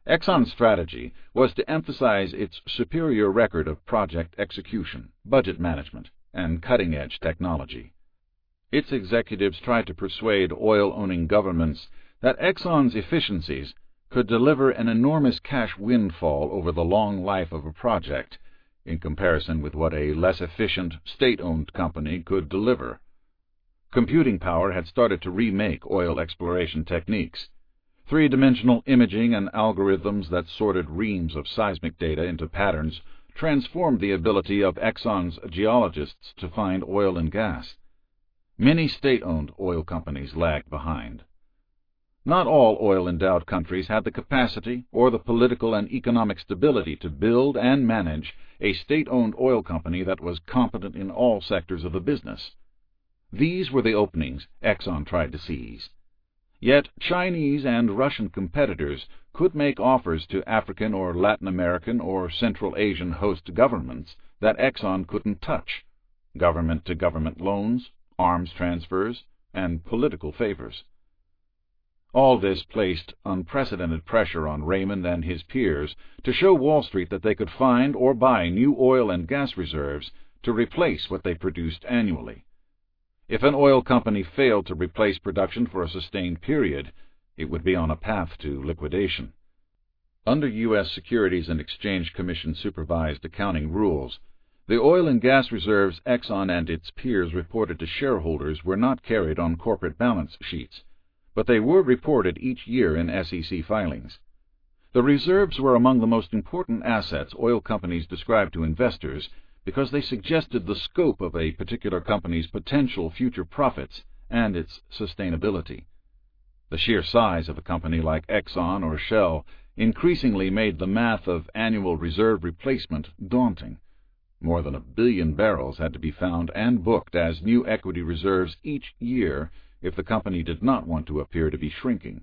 Exxon's strategy was to emphasize its superior record of project execution, budget management, and cutting-edge technology. Its executives tried to persuade oil-owning governments that Exxon's efficiencies could deliver an enormous cash windfall over the long life of a project, in comparison with what a less efficient, state-owned company could deliver. Computing power had started to remake oil exploration techniques. Three-dimensional imaging and algorithms that sorted reams of seismic data into patterns transformed the ability of Exxon's geologists to find oil and gas. Many state-owned oil companies lagged behind. Not all oil-endowed countries had the capacity or the political and economic stability to build and manage a state-owned oil company that was competent in all sectors of the business. These were the openings Exxon tried to seize. Yet Chinese and Russian competitors could make offers to African or Latin American or Central Asian host governments that Exxon couldn't touch: government-to-government loans, arms transfers, and political favors. All this placed unprecedented pressure on Raymond and his peers to show Wall Street that they could find or buy new oil and gas reserves to replace what they produced annually. If an oil company failed to replace production for a sustained period, it would be on a path to liquidation. Under U.S. Securities and Exchange Commission supervised accounting rules, the oil and gas reserves Exxon and its peers reported to shareholders were not carried on corporate balance sheets, but they were reported each year in SEC filings. The reserves were among the most important assets oil companies described to investors because they suggested the scope of a particular company's potential future profits and its sustainability. The sheer size of a company like Exxon or Shell increasingly made the math of annual reserve replacement daunting. More than 1 billion barrels had to be found and booked as new equity reserves each year if the company did not want to appear to be shrinking.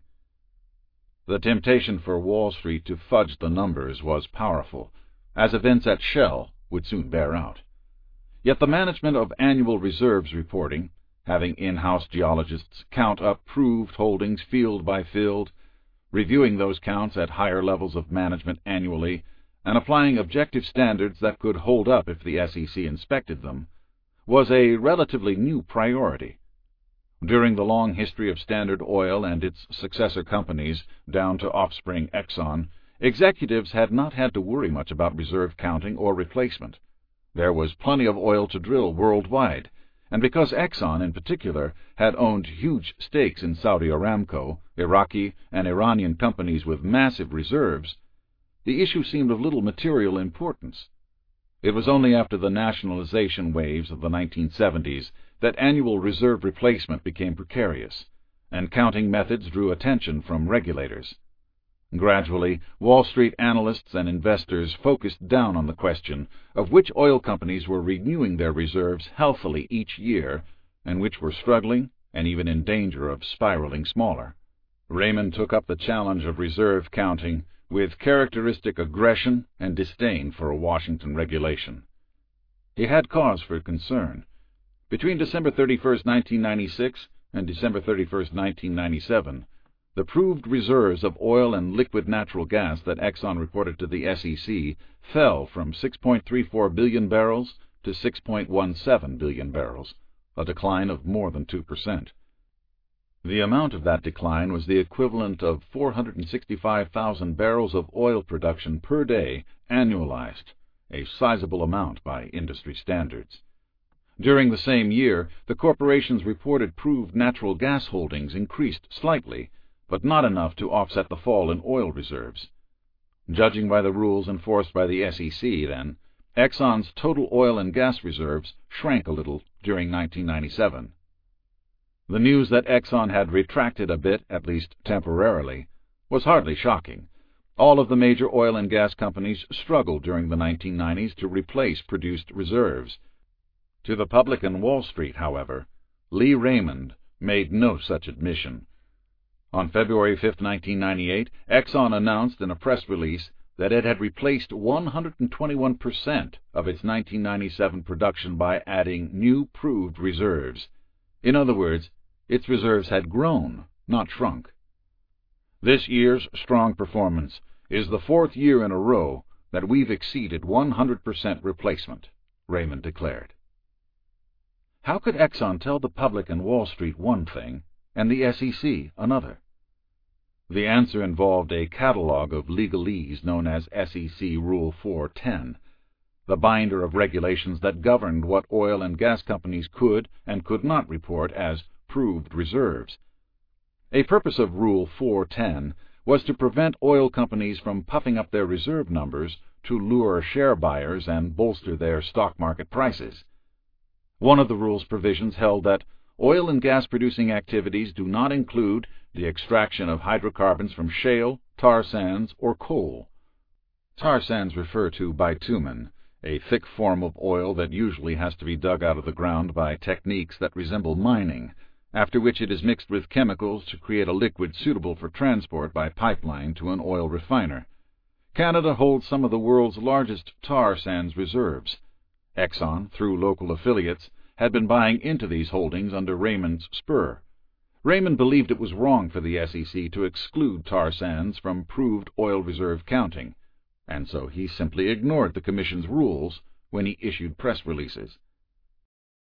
The temptation for Wall Street to fudge the numbers was powerful, as events at Shell would soon bear out. Yet the management of annual reserves reporting, having in-house geologists count up proved holdings field by field, reviewing those counts at higher levels of management annually, and applying objective standards that could hold up if the SEC inspected them, was a relatively new priority. During the long history of Standard Oil and its successor companies, down to offspring Exxon, executives had not had to worry much about reserve counting or replacement. There was plenty of oil to drill worldwide, and because Exxon in particular had owned huge stakes in Saudi Aramco, Iraqi and Iranian companies with massive reserves, the issue seemed of little material importance. It was only after the nationalization waves of the 1970s that annual reserve replacement became precarious, and counting methods drew attention from regulators. Gradually, Wall Street analysts and investors focused down on the question of which oil companies were renewing their reserves healthily each year and which were struggling and even in danger of spiraling smaller. Raymond took up the challenge of reserve counting with characteristic aggression and disdain for a Washington regulation. He had cause for concern. Between December 31, 1996 and December 31, 1997, the proved reserves of oil and liquid natural gas that Exxon reported to the SEC fell from 6.34 billion barrels to 6.17 billion barrels, a decline of more than 2%. The amount of that decline was the equivalent of 465,000 barrels of oil production per day annualized, a sizable amount by industry standards. During the same year, the corporation's reported proved natural gas holdings increased slightly, but not enough to offset the fall in oil reserves. Judging by the rules enforced by the SEC, then, Exxon's total oil and gas reserves shrank a little during 1997. The news that Exxon had retracted a bit, at least temporarily, was hardly shocking. All of the major oil and gas companies struggled during the 1990s to replace produced reserves. To the public and Wall Street, however, Lee Raymond made no such admission. On February 5, 1998, Exxon announced in a press release that it had replaced 121% of its 1997 production by adding new proved reserves. In other words, its reserves had grown, not shrunk. This year's strong performance is the 4th year in a row that we've exceeded 100% replacement," Raymond declared. How could Exxon tell the public and Wall Street one thing and the SEC another? The answer involved a catalog of legalese known as SEC Rule 410, the binder of regulations that governed what oil and gas companies could and could not report as proved reserves. A purpose of Rule 410 was to prevent oil companies from puffing up their reserve numbers to lure share buyers and bolster their stock market prices. One of the rule's provisions held that oil and gas producing activities do not include the extraction of hydrocarbons from shale, tar sands, or coal. Tar sands refer to bitumen, a thick form of oil that usually has to be dug out of the ground by techniques that resemble mining, after which it is mixed with chemicals to create a liquid suitable for transport by pipeline to an oil refiner. Canada holds some of the world's largest tar sands reserves. Exxon, through local affiliates, had been buying into these holdings under Raymond's spur. Raymond believed it was wrong for the SEC to exclude tar sands from proved oil reserve counting, and so he simply ignored the Commission's rules when he issued press releases.